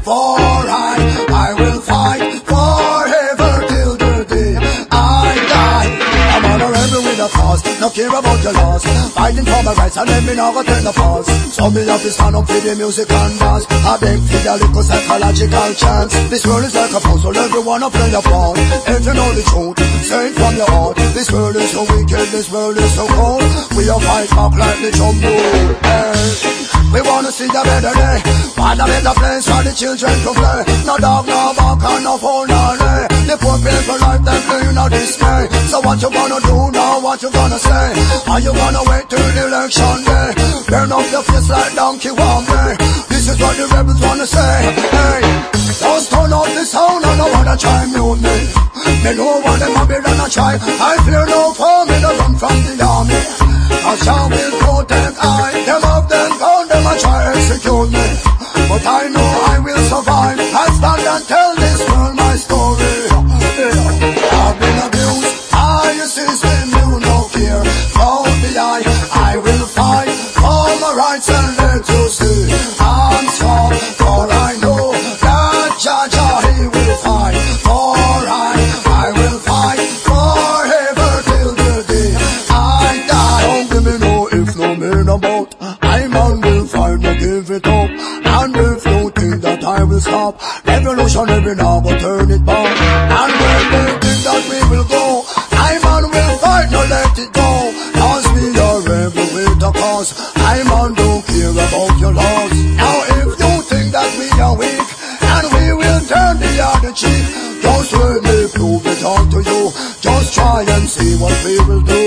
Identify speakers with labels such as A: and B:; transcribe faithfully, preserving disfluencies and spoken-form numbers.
A: for I, I will fight forever till the day I die. I'm on a rebel with a cause, no care about your loss. Fighting for my rights and let me not go take the falls. So me have to stand up for the music and dance. I beg for the little psychological chance. This world is like a puzzle, everyone will play a part. If you know the truth, say it from your heart. This world is so wicked, this world is so cold. We all fight back like the jumbo. Hey. We wanna see a better day, find a better place for the children to play. No dog, no bark, and no phone, no day. The poor people like them clean out dismay. So what you gonna do now, what you gonna say? Are you gonna wait till the election day? Burn up your face like donkey one day. This is what the rebels wanna say. Hey, don't turn off the sound, I don't wanna try mute me. Me know what them a build and a try. I fear no foe, me no run from the army. I shall will protect I, them of them gun, them a try execute me. But I know I will survive. I stand and tell this world my story. Yeah. I've been abused, I system, you no care. Don't be I, I will fight for my rights and let you see. I'm strong, for I know that Jaja, he will fight. For I, I will fight forever till the day I die. Don't give me no if no mean about. I man will fight, no give it up. And if you think that I will stop, revolution every now go turn it back. And when they think that we will go, I man will fight, no let it go. Cause we are rebel with a cause. I man don't care about your laws. Now if you think that we are weak, and we will turn the other cheek, just let me prove it all to you. Just try and see what we will do.